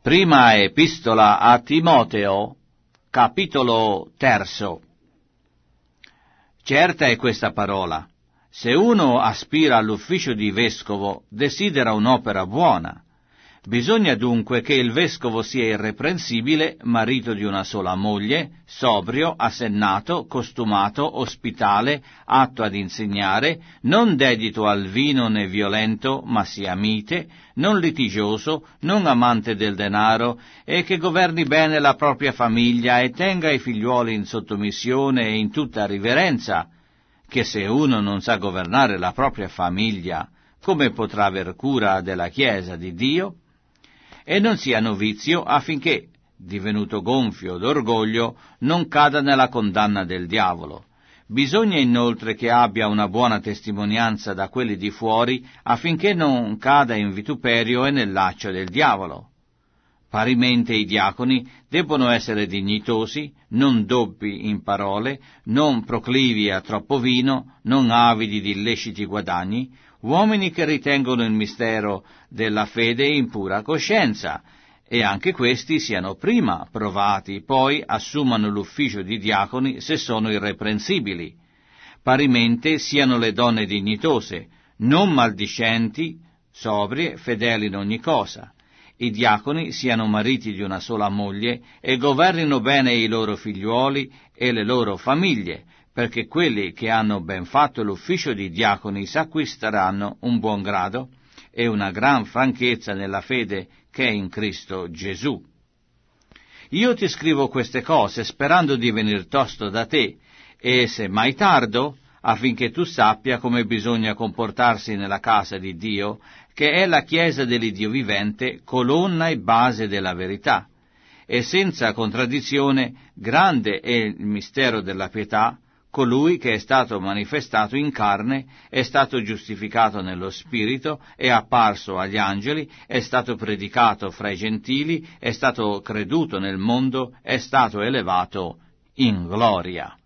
Prima epistola a Timoteo, capitolo 3. Certa è questa parola: se uno aspira all'ufficio di vescovo, desidera un'opera buona. Bisogna dunque che il vescovo sia irreprensibile, marito di una sola moglie, sobrio, assennato, costumato, ospitale, atto ad insegnare, non dedito al vino né violento, ma sia mite, non litigioso, non amante del denaro, e che governi bene la propria famiglia e tenga i figliuoli in sottomissione e in tutta riverenza, che se uno non sa governare la propria famiglia, come potrà aver cura della Chiesa di Dio? E non sia novizio, affinché, divenuto gonfio d'orgoglio, non cada nella condanna del diavolo. Bisogna inoltre che abbia una buona testimonianza da quelli di fuori, affinché non cada in vituperio e nel laccio del diavolo. Parimente i diaconi debbono essere dignitosi, non doppi in parole, non proclivi a troppo vino, non avidi di illeciti guadagni, uomini che ritengono il mistero della fede in pura coscienza, e anche questi siano prima provati, poi assumano l'ufficio di diaconi se sono irreprensibili. Parimente siano le donne dignitose, non maldicenti, sobrie, fedeli in ogni cosa. I diaconi siano mariti di una sola moglie e governino bene i loro figliuoli e le loro famiglie, perché quelli che hanno ben fatto l'ufficio di diaconi s'acquisteranno un buon grado e una gran franchezza nella fede che è in Cristo Gesù. Io ti scrivo queste cose sperando di venir tosto da te, e se mai tardo, affinché tu sappia come bisogna comportarsi nella casa di Dio, che è la Chiesa dell'Iddio vivente, colonna e base della verità. E senza contraddizione, grande è il mistero della pietà. Colui che è stato manifestato in carne, è stato giustificato nello Spirito, è apparso agli angeli, è stato predicato fra i gentili, è stato creduto nel mondo, è stato elevato in gloria.